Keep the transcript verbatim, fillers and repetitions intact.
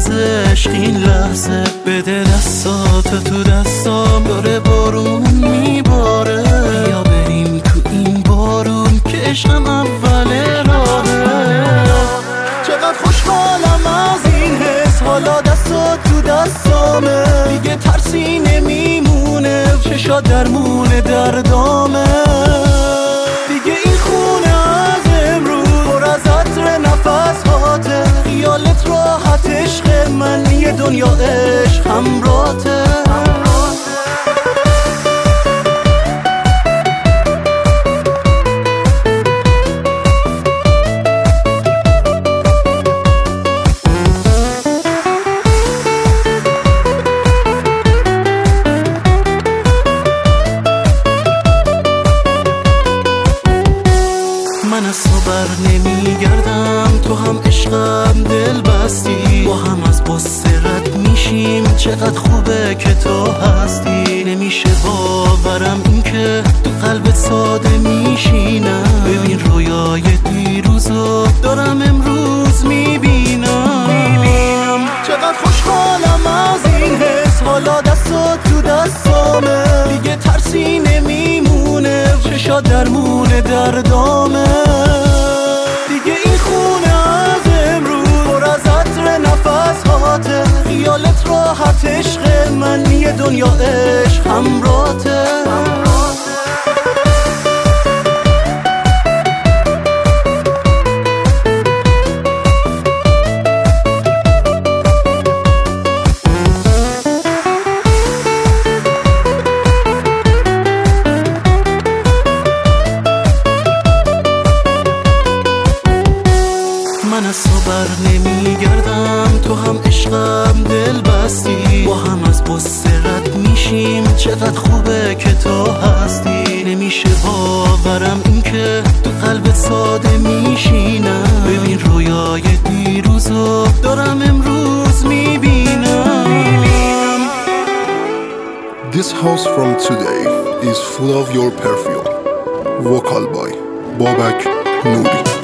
از عشق این لحظه. بده دستاتو تو دستام، داره بارون میباره. بیا بریم تو این بارون که عشقم اول راهه. چقدر خوشحالم از این حس، حالا دستات تو دستامه. دیگه ترسی نمیمونه، چشات درمونه دردامه. دیگه این خونه از امروز پر از عطر نفس هاته. خیالت راحت عشق من، یه دنیا عشق همراته. من از تو بر نمیگردم، تو هم عشقم دل بستی. با هم از غصه رد میشیم، چقدر خوبه که تو هستی. نمیشه باورم این که تو قلبت ساده میشینم. ببین رویای دیروزو دارم امروز میبینم. چقدر خوشحالم از این حس، حالا دستات تو دستامه. دیگه ترسی نمیمونه، چشات درمونه دردامه. دیگه این خونه از امروز پر از عطر نفس هاته. خیالت راحت عشق من، یه دنیا عشق همراته. من از تو بر نمیگردم، تو هم عشقم دل بستی. با هم از غصه رد میشیم، چقدر خوبه که تو هستی. نمیشه باورم این که تو قلبت ساده میشینم. ببین رویای دیروزو دارم امروز میبینم. This house from today is full of your perfume. Vocal by Babak Nouri.